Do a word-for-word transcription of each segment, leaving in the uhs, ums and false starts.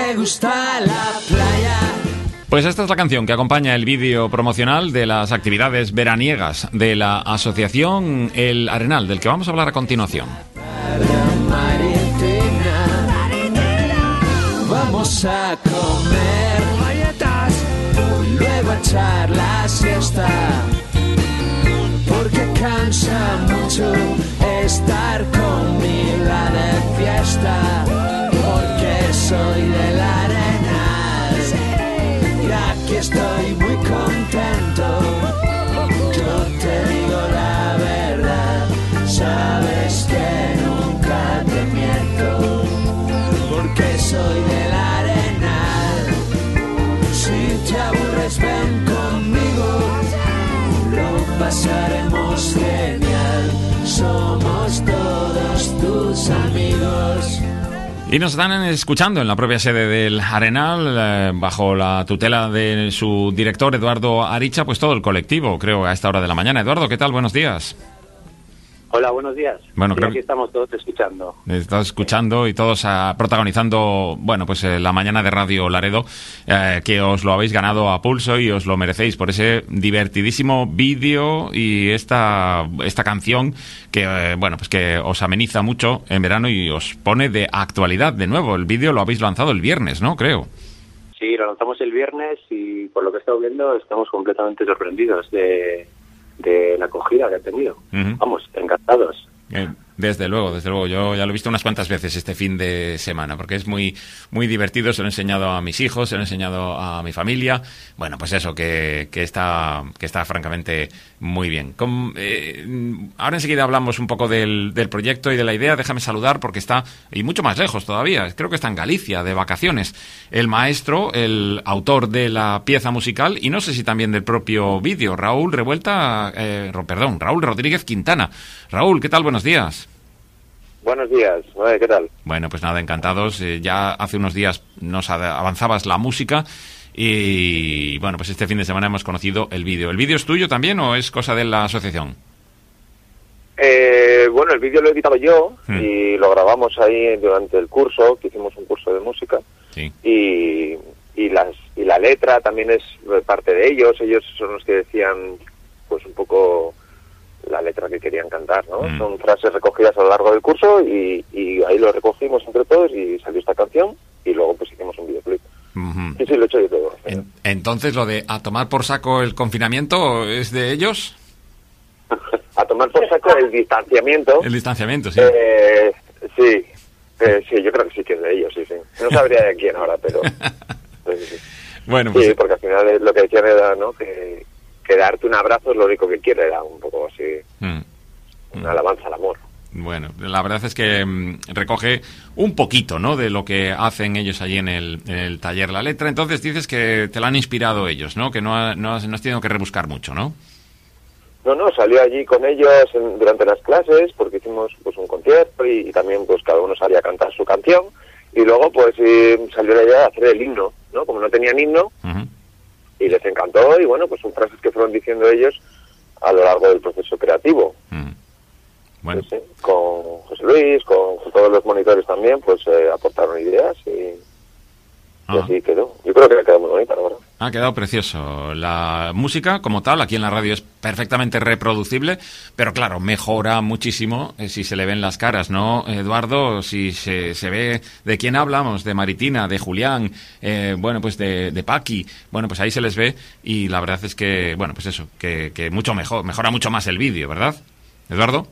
me gusta la playa. Pues esta es la canción que acompaña el vídeo promocional de las actividades veraniegas de la asociación El Arenal, del que vamos a hablar a continuación. Vamos a comer galletas, luego a echar la siesta, porque cansa mucho estar conmigo de fiesta, porque soy del Arenal y aquí estoy muy contento. Yo te digo la verdad, sabes que nunca te miento, porque soy del Arenal. Si te aburres, ven conmigo, lo pasaremos genial. Somos todos tus amigos. Y nos están escuchando en la propia sede del Arenal, eh, bajo la tutela de su director, Eduardo Aricha, pues todo el colectivo, creo, a esta hora de la mañana. Eduardo, ¿qué tal? Buenos días. Hola, buenos días. Bueno, sí, creo aquí que estamos todos escuchando. estás escuchando y todos uh, protagonizando, bueno, pues eh, la mañana de Radio Laredo, eh, que os lo habéis ganado a pulso y os lo merecéis por ese divertidísimo vídeo y esta esta canción que, eh, bueno, pues que os ameniza mucho en verano y os pone de actualidad de nuevo. El vídeo lo habéis lanzado el viernes, ¿no? Creo. Sí, lo lanzamos el viernes y por lo que he estado viendo estamos completamente sorprendidos de... de la acogida que ha tenido. Uh-huh. Vamos, encantados. Eh, desde luego, desde luego. Yo ya lo he visto unas cuantas veces este fin de semana, porque es muy muy divertido. Se lo he enseñado a mis hijos, se lo he enseñado a mi familia. Bueno, pues eso, que, que está que está francamente muy bien. Con, eh, ahora enseguida hablamos un poco del, del proyecto y de la idea. Déjame saludar porque está, y mucho más lejos todavía, creo que está en Galicia, de vacaciones, el maestro, el autor de la pieza musical, y no sé si también del propio vídeo, Raúl Revuelta, eh, perdón, Raúl Rodríguez Quintana. Raúl, ¿qué tal? Buenos días. Buenos días, ¿qué tal? Bueno, pues nada, encantados. Eh, ya hace unos días nos avanzabas la música y, bueno, pues este fin de semana hemos conocido el vídeo. ¿El vídeo es tuyo también o es cosa de la asociación? Eh, bueno, el vídeo lo he editado yo hmm. y lo grabamos ahí durante el curso, que hicimos un curso de música. Sí. Y, y, las, y la letra también es parte de ellos. Ellos son los que decían, pues un poco... la letra que querían cantar, ¿no? Mm. Son frases recogidas a lo largo del curso y, y ahí lo recogimos entre todos y salió esta canción y luego pues hicimos un videoclip. Uh-huh. Sí, sí, lo he hecho yo todo. En, entonces, lo de a tomar por saco el confinamiento, ¿es de ellos? A tomar por saco el distanciamiento. El distanciamiento, sí. Eh, sí, eh, sí, yo creo que sí que es de ellos, sí, sí. No sabría de quién ahora, pero... sí, sí. Bueno, pues... Sí, porque al final lo que decían era, ¿no?, que... que darte un abrazo es lo único que quiere, era un poco así, mm. una alabanza al amor. Bueno, la verdad es que mmm, recoge un poquito, ¿no?, de lo que hacen ellos allí en el, en el taller La Letra. Entonces dices que te la han inspirado ellos, ¿no?, que no, ha, no, has, no has tenido que rebuscar mucho, ¿no? No, no, salió allí con ellos en, durante las clases, porque hicimos pues un concierto y, y también pues cada uno salía a cantar su canción, y luego pues eh, salió la idea de hacer el himno, ¿no?, como no tenían himno, uh-huh. y les encantó, y bueno, pues son frases que fueron diciendo ellos a lo largo del proceso creativo. Mm. Bueno. Sí, sí. Con José Luis, con, con todos los monitores también, pues eh, aportaron ideas y, ah. y así quedó. Yo creo que ha quedado muy bonita, la verdad. Ha quedado precioso. La música, como tal, aquí en la radio es perfectamente reproducible, pero claro, mejora muchísimo eh, si se le ven las caras, ¿no, Eduardo? Si se, se ve de quién hablamos, de Maritina, de Julián, eh, bueno, pues de, de Paqui, bueno, pues ahí se les ve y la verdad es que, bueno, pues eso, que, que mucho mejor, mejora mucho más el vídeo, ¿verdad, Eduardo?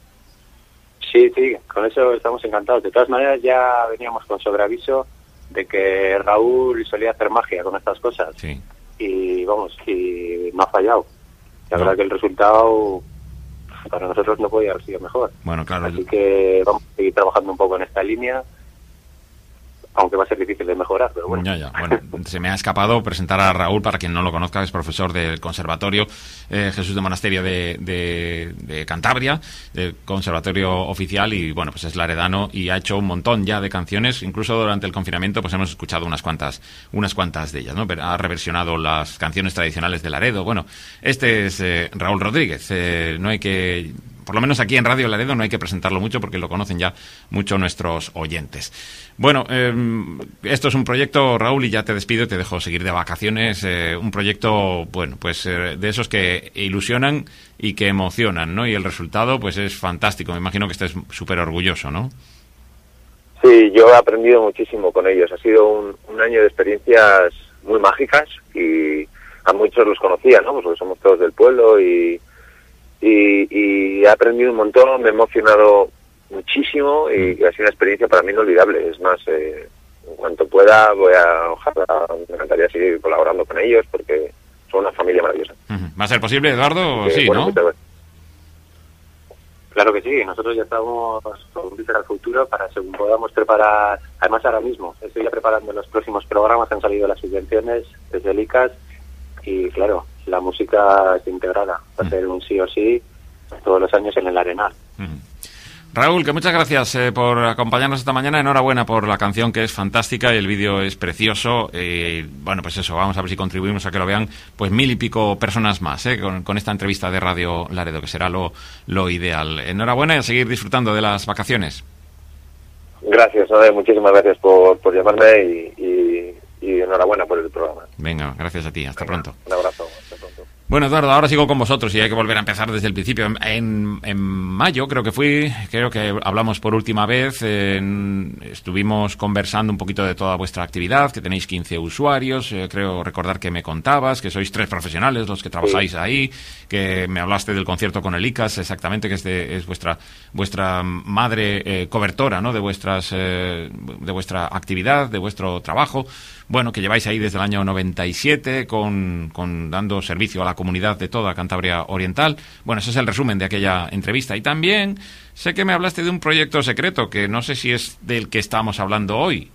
Sí, sí, con eso estamos encantados. De todas maneras, ya veníamos con sobreaviso de que Raúl solía hacer magia con estas cosas. Sí. Y vamos, y no ha fallado. La no. verdad que el resultado para nosotros no podía haber sido mejor. Bueno, claro. Así que vamos a seguir trabajando un poco en esta línea, aunque va a ser difícil de mejorar, pero bueno. Ya, ya. Bueno, se me ha escapado presentar a Raúl, para quien no lo conozca, es profesor del Conservatorio eh, Jesús de Monasterio de, de, de Cantabria, del Conservatorio Oficial, y bueno, pues es laredano y ha hecho un montón ya de canciones, incluso durante el confinamiento pues hemos escuchado unas cuantas unas cuantas de ellas, ¿no? Ha reversionado las canciones tradicionales de Laredo. Bueno, este es eh, Raúl Rodríguez, eh, no hay que por lo menos aquí en Radio Laredo no hay que presentarlo mucho porque lo conocen ya mucho nuestros oyentes. Bueno, eh, esto es un proyecto, Raúl, y ya te despido y te dejo seguir de vacaciones. Eh, un proyecto, bueno, pues eh, de esos que ilusionan y que emocionan, ¿no? Y el resultado, pues es fantástico. Me imagino que estés súper orgulloso, ¿no? Sí, yo he aprendido muchísimo con ellos. Ha sido un, un año de experiencias muy mágicas y a muchos los conocía, ¿no? Pues porque somos todos del pueblo y, y, y he aprendido un montón, me he emocionado muchísimo y, y ha sido una experiencia para mí inolvidable. Es más, eh, en cuanto pueda, voy a, ojalá, me encantaría seguir colaborando con ellos porque son una familia maravillosa. ¿Va a ser posible, Eduardo? Eh, Sí, bueno, ¿no? Claro que sí, nosotros ya estamos con vista al futuro para según podamos preparar, además ahora mismo estoy ya preparando los próximos programas, han salido las subvenciones desde el I C A S y claro, la música es integrada, va a ser un sí o sí todos los años en el Arenal. Uh-huh. Raúl, que muchas gracias eh, por acompañarnos esta mañana. Enhorabuena por la canción, que es fantástica y el vídeo es precioso. Eh, bueno, pues eso, vamos a ver si contribuimos a que lo vean pues mil y pico personas más eh, con, con esta entrevista de Radio Laredo, que será lo, lo ideal. Enhorabuena y a seguir disfrutando de las vacaciones. Gracias, Noé, muchísimas gracias por, por llamarme y, y, y enhorabuena por el programa. Venga, gracias a ti. Hasta Venga, pronto. Un abrazo. Hasta pronto. Bueno, Eduardo, ahora sigo con vosotros y hay que volver a empezar desde el principio. En, en mayo, creo que fui, creo que hablamos por última vez, en, estuvimos conversando un poquito de toda vuestra actividad, que tenéis quince usuarios, eh, creo recordar que me contabas, que sois tres profesionales los que trabajáis sí. ahí, que me hablaste del concierto con el I C A S, exactamente, que es, de, es vuestra vuestra madre eh, cobertora, ¿no?, de vuestras eh, de vuestra actividad, de vuestro trabajo. Bueno, que lleváis ahí desde el año noventa y siete con, con dando servicio a la comunidad de toda Cantabria Oriental. Bueno, ese es el resumen de aquella entrevista. Y también sé que me hablaste de un proyecto secreto que no sé si es del que estamos hablando hoy.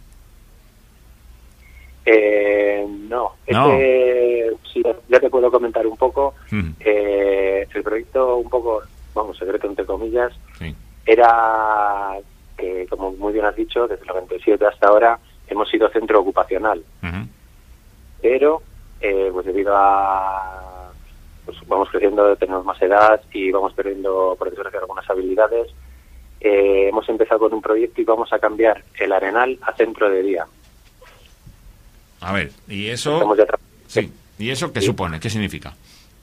Eh, no, no. Este, sí, ya te puedo comentar un poco. Mm. Eh, el proyecto, un poco, vamos, secreto entre comillas, sí. era que, como muy bien has dicho, desde el noventa y siete hasta ahora hemos sido centro ocupacional, uh-huh. pero eh, pues debido a pues vamos creciendo, tenemos más edad y vamos perdiendo, por desgracia, algunas habilidades, eh, hemos empezado con un proyecto y vamos a cambiar el Arenal a centro de día. A ver, ¿y eso? Tra- sí. ¿Y eso qué sí. supone? ¿Qué significa?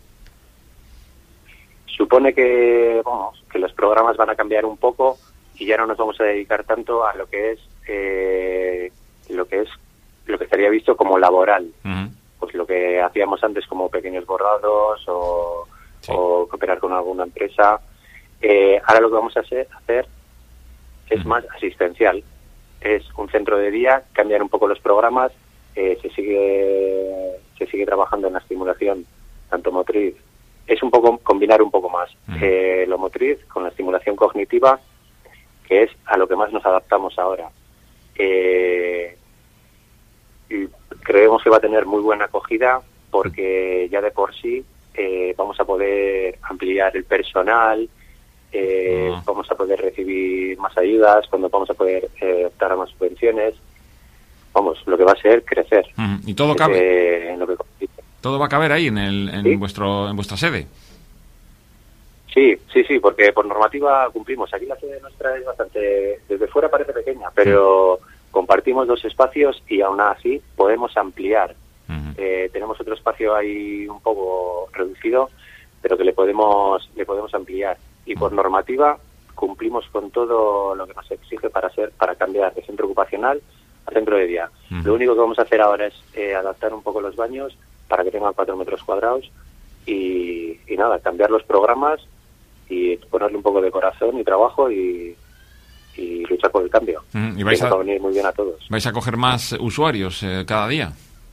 Supone que, vamos, que los programas van a cambiar un poco y ya no nos vamos a dedicar tanto a lo que es eh, lo que es lo que estaría visto como laboral, uh-huh. pues lo que hacíamos antes como pequeños bordados o, sí. o cooperar con alguna empresa. Eh, ahora lo que vamos a hacer, hacer es uh-huh. más asistencial, es un centro de día, cambiar un poco los programas, eh, se sigue se sigue trabajando en la estimulación tanto motriz, es un poco combinar un poco más uh-huh. eh, lo motriz con la estimulación cognitiva, que es a lo que más nos adaptamos ahora. Eh, y creemos que va a tener muy buena acogida porque ya de por sí eh, vamos a poder ampliar el personal, eh, uh-huh. vamos a poder recibir más ayudas, cuando vamos a poder eh, optar a más subvenciones. Vamos, lo que va a ser crecer. Uh-huh. ¿Y todo cabe? Eh, en lo que ¿Todo va a caber ahí en, el, en, ¿Sí? vuestro, en vuestra sede? Sí, sí, sí, porque por normativa cumplimos. Aquí la sede nuestra es bastante, desde fuera parece pequeña, pero sí. compartimos dos espacios y aún así podemos ampliar. Uh-huh. Eh, tenemos otro espacio ahí un poco reducido, pero que le podemos le podemos ampliar. Y por normativa cumplimos con todo lo que nos exige para ser para cambiar de centro ocupacional a centro de día. Uh-huh. Lo único que vamos a hacer ahora es eh, adaptar un poco los baños para que tengan cuatro metros cuadrados y, y nada, cambiar los programas y ponerle un poco de corazón y trabajo y, y luchar por el cambio. Mm, y vais a, va a venir muy bien a todos. ¿Vais a coger más usuarios eh, cada día?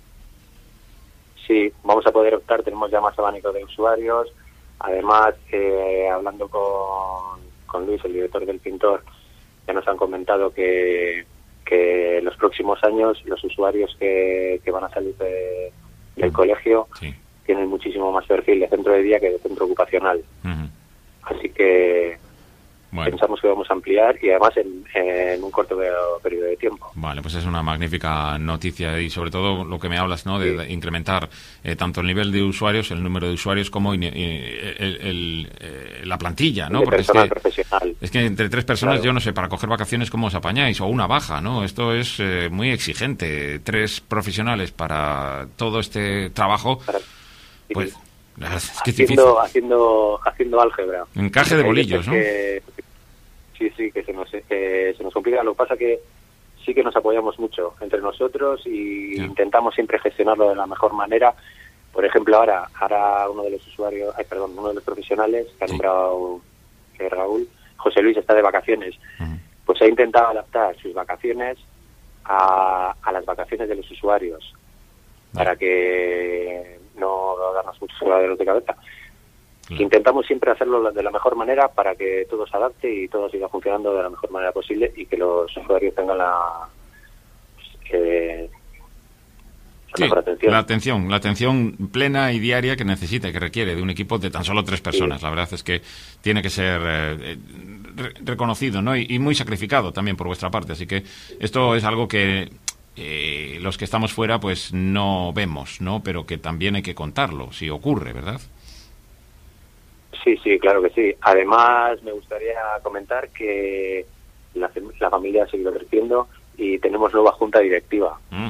Sí, vamos a poder optar, tenemos ya más abanico de usuarios. Además, eh, hablando con, con Luis, el director del Pintor, ya nos han comentado que, que los próximos años los usuarios que, que van a salir de, del mm. colegio sí. tienen muchísimo más perfil de centro de día que de centro ocupacional. Uh-huh. Así que Bueno. Pensamos que vamos a ampliar y además en, en un corto periodo de tiempo. Vale, pues es una magnífica noticia y sobre todo lo que me hablas, ¿no? De, sí. de incrementar eh, tanto el nivel de usuarios, el número de usuarios, como in, in, el, el, eh, la plantilla, ¿no? De Porque personal es que, profesional. Es que entre tres personas, claro. yo no sé, para coger vacaciones cómo os apañáis, o una baja, ¿no? Esto es eh, muy exigente. Tres profesionales para todo este trabajo, para... pues... Sí. Es que haciendo, es haciendo, haciendo álgebra. Encaje de bolillos, ¿no? Que, sí, sí, que se nos, que se nos complica. Lo que pasa que sí que nos apoyamos mucho entre nosotros y yeah. intentamos siempre gestionarlo de la mejor manera. Por ejemplo, ahora, ahora uno de los usuarios, ay, perdón, uno de los profesionales que ha sí. nombrado eh, Raúl, José Luis, está de vacaciones. Uh-huh. Pues ha intentado adaptar sus vacaciones a, a las vacaciones de los usuarios uh-huh. para que no darnos muchos quebraderos de cabeza. Claro. Intentamos siempre hacerlo de la mejor manera para que todo se adapte y todo siga funcionando de la mejor manera posible y que los usuarios tengan la, pues, eh, la sí, mejor atención. La atención, la atención plena y diaria que necesita y que requiere de un equipo de tan solo tres personas. Sí. La verdad es que tiene que ser eh, re- reconocido, ¿no? Y, y muy sacrificado también por vuestra parte. Así que esto es algo que Eh, los que estamos fuera pues no vemos, ¿no? Pero que también hay que contarlo, si ocurre, ¿verdad? Sí, sí, claro que sí. Además, me gustaría comentar que la, la familia ha seguido creciendo y tenemos nueva junta directiva. Mm.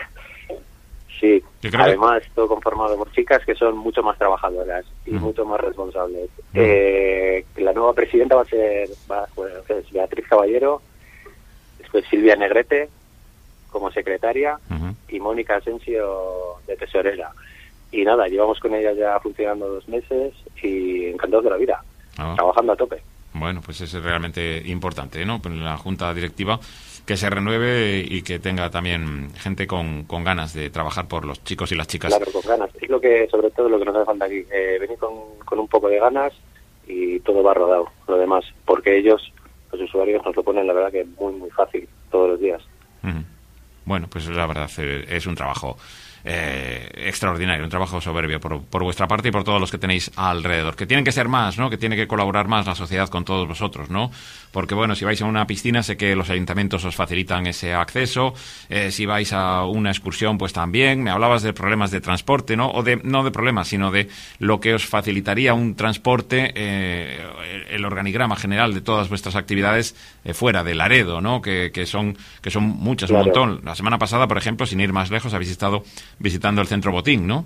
Sí, además, que... todo conformado por chicas que son mucho más trabajadoras y mm. mucho más responsables. Mm. Eh, la nueva presidenta va a ser va, bueno, es Beatriz Caballero, después Silvia Negrete como secretaria uh-huh. y Mónica Asensio de tesorera. Y nada, llevamos con ella ya funcionando dos meses y encantados de la vida, ah. trabajando a tope. Bueno, pues es realmente importante, ¿no? La junta directiva que se renueve y que tenga también gente con, con ganas de trabajar por los chicos y las chicas. Claro, con ganas. Es lo que, sobre todo, lo que nos hace falta aquí. Eh, venir con, con un poco de ganas y todo va rodado, lo demás. Porque ellos, los usuarios, nos lo ponen, la verdad, que muy, muy fácil todos los días. Uh-huh. Bueno, pues la verdad es un trabajo eh, extraordinario, un trabajo soberbio por, por vuestra parte y por todos los que tenéis alrededor. Que tienen que ser más, ¿no? Que tiene que colaborar más la sociedad con todos vosotros, ¿no? Porque, bueno, si vais a una piscina, sé que los ayuntamientos os facilitan ese acceso. Eh, si vais a una excursión, pues también. Me hablabas de problemas de transporte, ¿no? O de, no de problemas, sino de lo que os facilitaría un transporte, eh, el organigrama general de todas vuestras actividades eh, fuera de Laredo, ¿no? Que, que son que son muchas, claro. Un montón. La semana pasada, por ejemplo, sin ir más lejos, habéis estado visitando el Centro Botín, ¿no?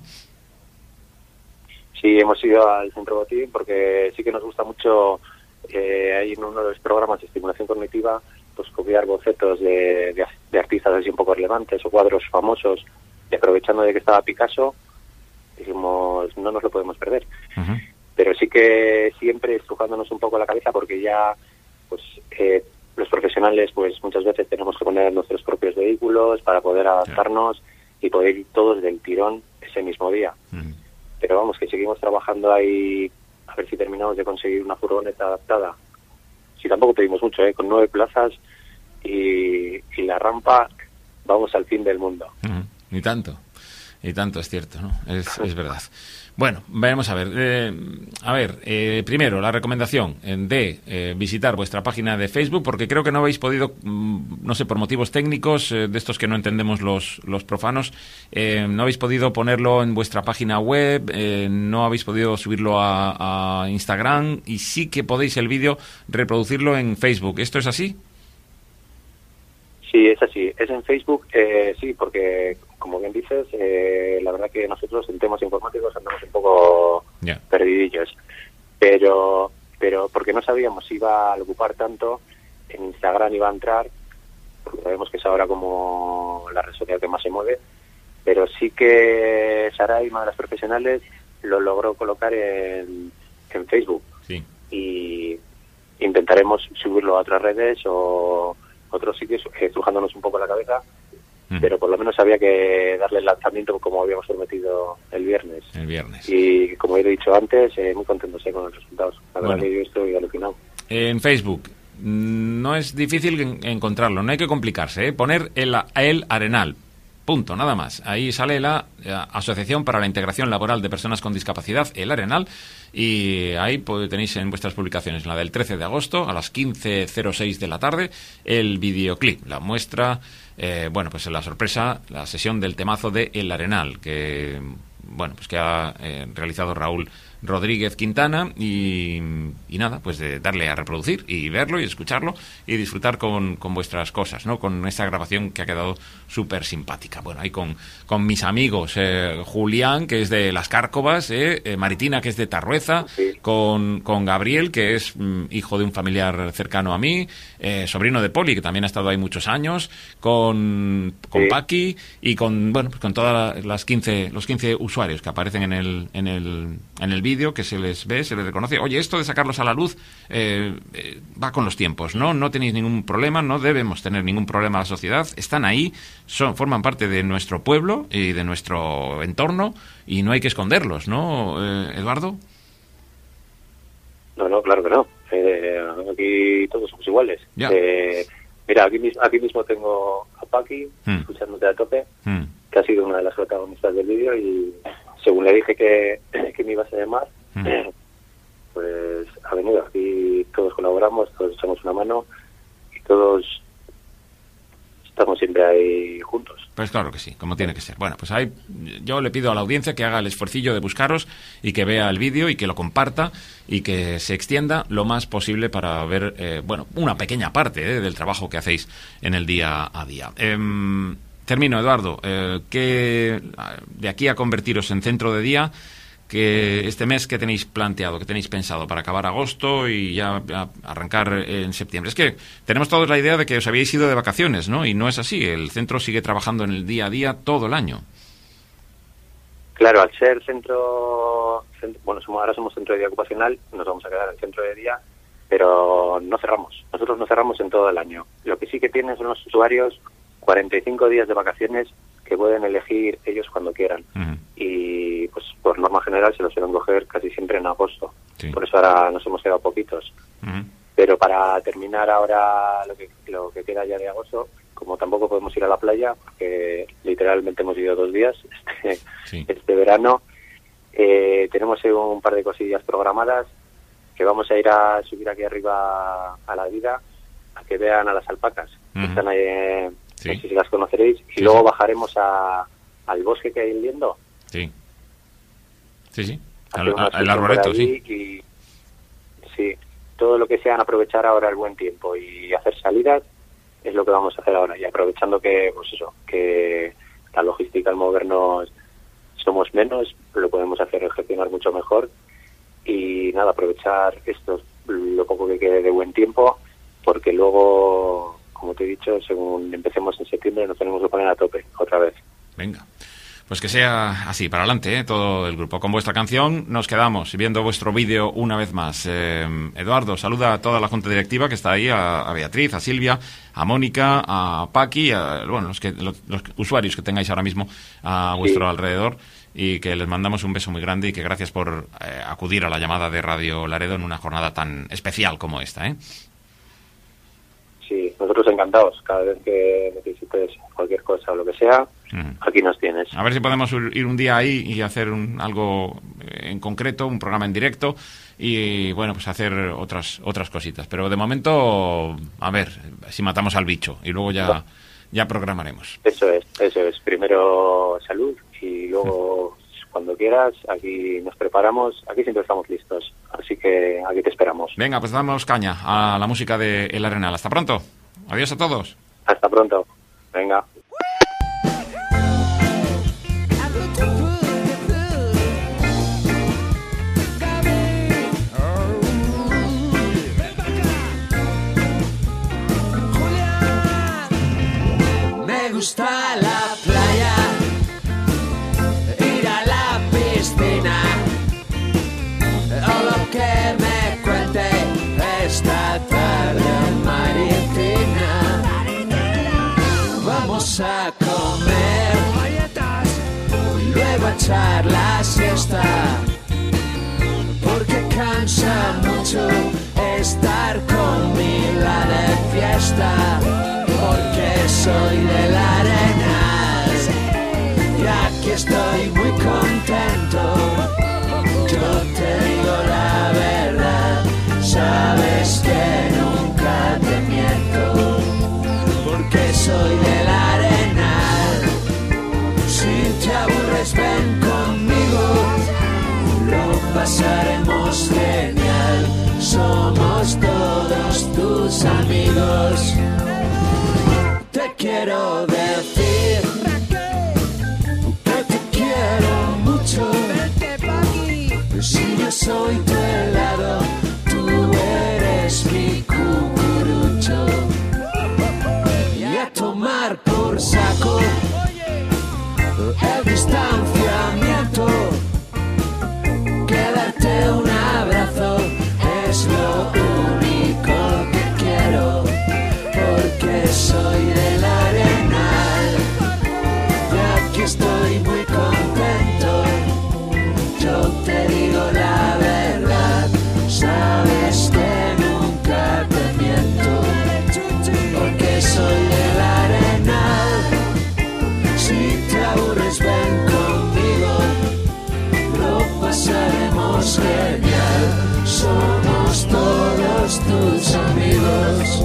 Sí, hemos ido al Centro Botín porque sí que nos gusta mucho, eh, hay en uno de los programas de estimulación cognitiva, pues copiar bocetos de, de, de artistas así un poco relevantes o cuadros famosos, y aprovechando de que estaba Picasso, dijimos, no nos lo podemos perder. Uh-huh. Pero sí que siempre estrujándonos un poco la cabeza porque ya, pues, eh, los profesionales, pues muchas veces tenemos que poner nuestros propios vehículos para poder adaptarnos. Yeah. Y poder ir todos del tirón ese mismo día. Uh-huh. Pero vamos, que seguimos trabajando ahí a ver si terminamos de conseguir una furgoneta adaptada. Si tampoco pedimos mucho, ¿eh? Con nueve plazas y, y la rampa, vamos al fin del mundo. Uh-huh. Ni tanto, ni tanto, es cierto, ¿no? Es, es verdad. Bueno, vamos a ver. Eh, a ver, eh, primero, la recomendación de eh, visitar vuestra página de Facebook, porque creo que no habéis podido, no sé, por motivos técnicos, eh, de estos que no entendemos los, los profanos, eh, no habéis podido ponerlo en vuestra página web, eh, no habéis podido subirlo a, a Instagram, y sí que podéis el vídeo reproducirlo en Facebook. ¿Esto es así? Sí, es así. Es en Facebook, eh, sí, porque, como bien dices, eh, la verdad que nosotros en temas informáticos andamos un poco yeah. perdidillos. Pero pero porque no sabíamos si iba a ocupar tanto, en Instagram iba a entrar, porque sabemos que es ahora como la red social que más se mueve, pero sí que Saray, una de las profesionales, lo logró colocar en, en Facebook. Sí. Y intentaremos subirlo a otras redes o otros sitios, estrujándonos un poco la cabeza, mm. pero por lo menos había que darle el lanzamiento como habíamos prometido el viernes. El viernes. Y como he dicho antes, eh, muy contentos eh, con los resultados. La verdad bueno. que yo estoy alucinado. En Facebook no es difícil encontrarlo, no hay que complicarse, ¿eh? Poner el, el Arenal, punto, nada más. Ahí sale la, la Asociación para la Integración Laboral de Personas con Discapacidad, El Arenal, y ahí pues, tenéis en vuestras publicaciones, la del trece de agosto, a las quince cero seis de la tarde, el videoclip, la muestra, eh, bueno, pues la sorpresa, la sesión del temazo de El Arenal, que, bueno, pues que ha eh, realizado Raúl Rodríguez Quintana y, y nada, pues de darle a reproducir y verlo y escucharlo y disfrutar con, con vuestras cosas, ¿no? Con esta grabación que ha quedado súper simpática. Bueno, ahí con, con mis amigos, eh, Julián, que es de Las Cárcovas, eh, eh, Maritina, que es de Tarrueza, sí. con, con Gabriel, que es mm, hijo de un familiar cercano a mí, eh, sobrino de Poli, que también ha estado ahí muchos años, con, con sí. Paqui y con, bueno, pues con todas las quince, los quince usuarios que aparecen en el, en el, en el vídeo, que se les ve, se les reconoce. Oye, esto de sacarlos a la luz eh, eh, va con los tiempos, ¿no? No tenéis ningún problema, no debemos tener ningún problema a la sociedad. Están ahí, son, forman parte de nuestro pueblo y de nuestro entorno y no hay que esconderlos, ¿no, eh, Eduardo? No, no, claro que no. Eh, aquí todos somos iguales. Ya. Eh, mira, aquí mismo, aquí mismo tengo a Paqui, Hmm. escuchándote a tope, Hmm. que ha sido una de las protagonistas del vídeo y según le dije que, que me ibas a llamar, Hmm. pues ha venido. Aquí todos colaboramos, todos echamos una mano y todos estamos siempre ahí juntos. Pues claro que sí, como tiene que ser. Bueno, pues ahí yo le pido a la audiencia que haga el esfuercillo de buscaros y que vea el vídeo y que lo comparta y que se extienda lo más posible para ver, eh, bueno, una pequeña parte eh, del trabajo que hacéis en el día a día. Eh, termino, Eduardo. Eh, que de aquí a convertiros en centro de día, que este mes que tenéis planteado, que tenéis pensado para acabar agosto y ya, ya arrancar en septiembre. Es que tenemos todos la idea de que os habíais ido de vacaciones, ¿no? Y no es así. El centro sigue trabajando en el día a día todo el año. Claro, al ser centro, centro bueno, somos, ahora somos centro de día ocupacional, nos vamos a quedar en centro de día, pero no cerramos. Nosotros no cerramos en todo el año. Lo que sí que tienen son los usuarios cuarenta y cinco días de vacaciones que pueden elegir ellos cuando quieran. Uh-huh. Y pues por norma general se los suelen coger casi siempre en agosto. Sí. Por eso ahora nos hemos quedado poquitos. Uh-huh. Pero para terminar ahora lo que, lo que queda ya de agosto, como tampoco podemos ir a la playa, porque literalmente hemos ido dos días este, Sí. este verano, eh, tenemos un par de cosillas programadas que vamos a ir a subir aquí arriba a la vida a que vean a las alpacas. Uh-huh. Están ahí, eh, Sí. no sé si las conoceréis, y Sí, luego sí. bajaremos a, al bosque que hay en Liendo. Sí. Sí, sí. Hacer Al, una al- el excursión arboreto, por sí. ahí y sí, todo lo que sean aprovechar ahora el buen tiempo y hacer salidas es lo que vamos a hacer ahora, y aprovechando que, pues eso, que la logística al movernos somos menos, lo podemos hacer gestionar mucho mejor y nada, aprovechar esto, lo poco que quede de buen tiempo, porque luego, como te he dicho, según empecemos en septiembre nos tenemos que poner a tope otra vez. Venga. Pues que sea así, para adelante, ¿eh? Todo el grupo. Con vuestra canción nos quedamos viendo vuestro vídeo una vez más. Eh, Eduardo, saluda a toda la junta directiva que está ahí, a, a Beatriz, a Silvia, a Mónica, a Paqui, a bueno, los, que, los, los usuarios que tengáis ahora mismo a vuestro Sí. alrededor, y que les mandamos un beso muy grande y que gracias por eh, acudir a la llamada de Radio Laredo en una jornada tan especial como esta, ¿eh? Sí, nosotros encantados. Cada vez que necesites cualquier cosa o lo que sea, Uh-huh. aquí nos tienes. A ver si podemos ir un día ahí y hacer un, algo en concreto, un programa en directo y, bueno, pues hacer otras otras cositas. Pero de momento, a ver si matamos al bicho y luego ya, ya programaremos. Eso es, eso es. Primero salud y luego, cuando quieras, aquí nos preparamos. Aquí siempre estamos listos. Así que aquí te esperamos. Venga, pues damos caña a la música de El Arenal. Hasta pronto. Adiós a todos. Hasta pronto. Venga. Me gusta la playa, ir a la piscina, o lo que me cuente esta tarde maritina. Vamos a comer galletas, luego a echar la siesta, porque cansa mucho estar con Mila de fiesta. Porque soy del Arenal. el distanciamiento, que darte un abrazo es lo único que quiero, porque soy del Arenal y aquí estoy muy contento. Yo te digo la verdad, sabes que nunca te miento, porque soy del Arenal. Si te aburres ven conmigo, lo pasaremos genial, somos todos tus amigos.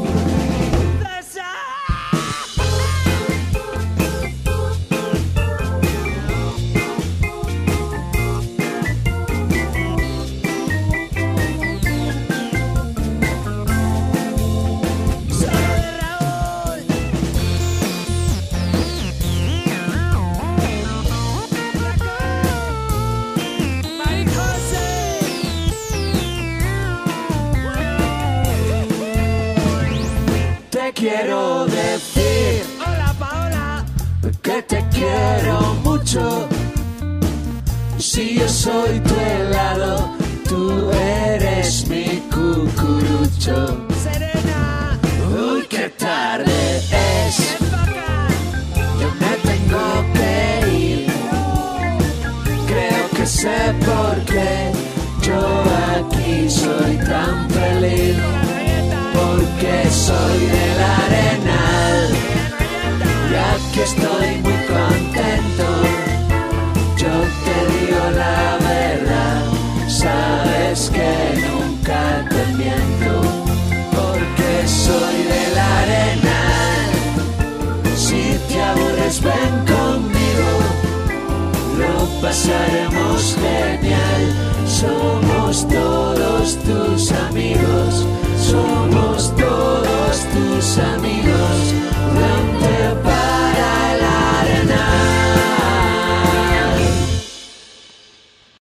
Quiero decir, hola Paola, que te quiero mucho. Si yo soy tu helado, tú eres mi cucurucho. Serena, uy, qué tarde es, yo me tengo que ir. Creo que sé por qué yo aquí soy tan feliz, porque soy del Arenal y aquí estoy muy contento. Yo te digo la verdad, sabes que nunca te miento, porque soy del Arenal. Si te aburres ven conmigo, lo pasaremos genial, somos todos tus amigos.